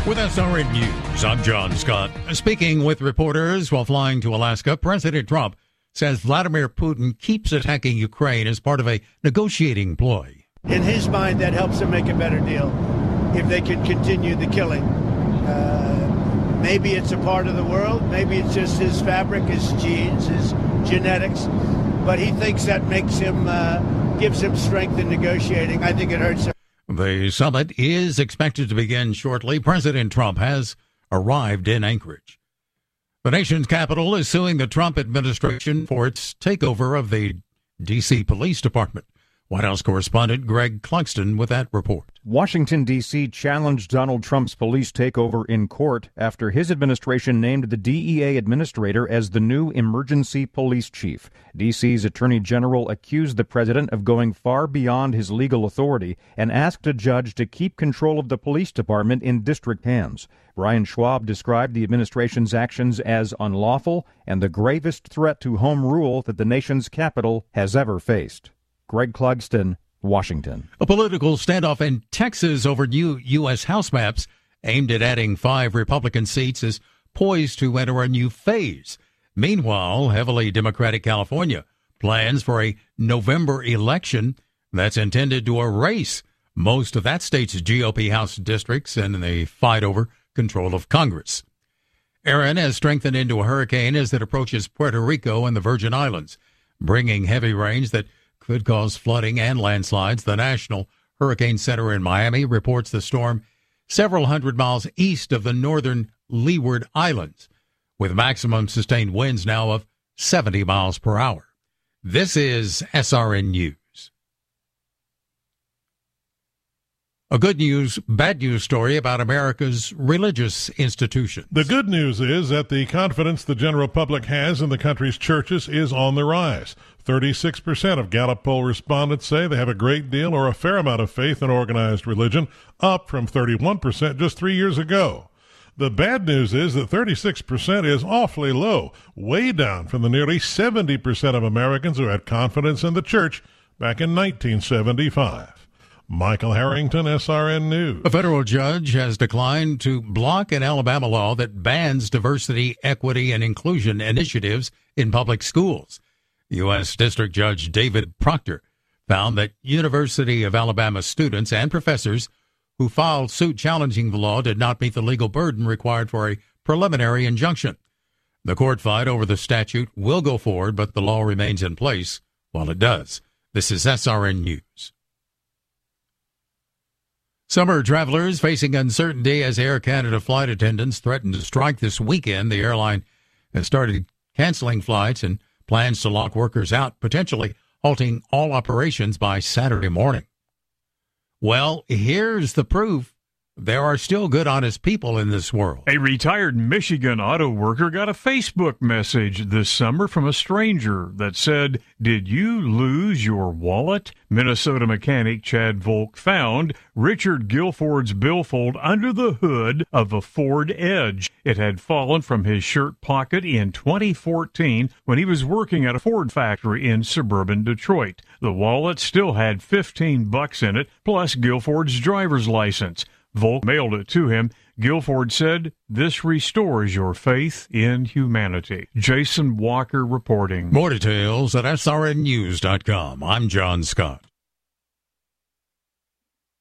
With SRN News, I'm John Scott. Speaking with reporters while flying to Alaska, President Trump says Vladimir Putin keeps attacking Ukraine as part of a negotiating ploy. In his mind, that helps him make a better deal if they can continue the killing. Maybe it's a part of the world. Maybe it's just his fabric, his genes, his genetics. But he thinks that makes him, gives him strength in negotiating. I think it hurts him. The summit is expected to begin shortly. President Trump has arrived in Anchorage. The nation's capital is suing the Trump administration for its takeover of the D.C. Police Department. White House correspondent Greg Clugston with that report. Washington, D.C. challenged Donald Trump's police takeover in court after his administration named the DEA administrator as the new emergency police chief. D.C.'s attorney general accused the president of going far beyond his legal authority and asked a judge to keep control of the police department in district hands. Brian Schwab described the administration's actions as unlawful and the gravest threat to home rule that the nation's capital has ever faced. Greg Clugston, Washington. A political standoff in Texas over new U.S. House maps aimed at adding 5 Republican seats is poised to enter a new phase. Meanwhile, heavily Democratic California plans for a November election that's intended to erase most of that state's GOP House districts in the fight over control of Congress. Erin has strengthened into a hurricane as it approaches Puerto Rico and the Virgin Islands, bringing heavy rains that could cause flooding and landslides. The National Hurricane Center in Miami reports the storm several hundred miles east of the northern Leeward Islands, with maximum sustained winds now of 70 miles per hour. This is SRN News. A good news, bad news story about America's religious institutions. The good news is that the confidence the general public has in the country's churches is on the rise. 36% of Gallup poll respondents say they have a great deal or a fair amount of faith in organized religion, up from 31% just 3 years ago. The bad news is that 36% is awfully low, way down from the nearly 70% of Americans who had confidence in the church back in 1975. Michael Harrington, SRN News. A federal judge has declined to block an Alabama law that bans diversity, equity, and inclusion initiatives in public schools. U.S. District Judge David Proctor found that University of Alabama students and professors who filed suit challenging the law did not meet the legal burden required for a preliminary injunction. The court fight over the statute will go forward, but the law remains in place while it does. This is SRN News. Summer travelers facing uncertainty as Air Canada flight attendants threaten to strike this weekend. The airline has started canceling flights and plans to lock workers out, potentially halting all operations by Saturday morning. Well, here's the proof. There are still good, honest people in this world. A retired Michigan auto worker got a Facebook message this summer from a stranger that said, "Did you lose your wallet?" Minnesota mechanic Chad Volk found Richard Guilford's billfold under the hood of a Ford Edge. It had fallen from his shirt pocket in 2014 when he was working at a Ford factory in suburban Detroit. The wallet still had $15 in it, plus Guilford's driver's license. Volk mailed it to him. Guilford said, "This restores your faith in humanity." Jason Walker reporting. More details at srnnews.com. I'm John Scott.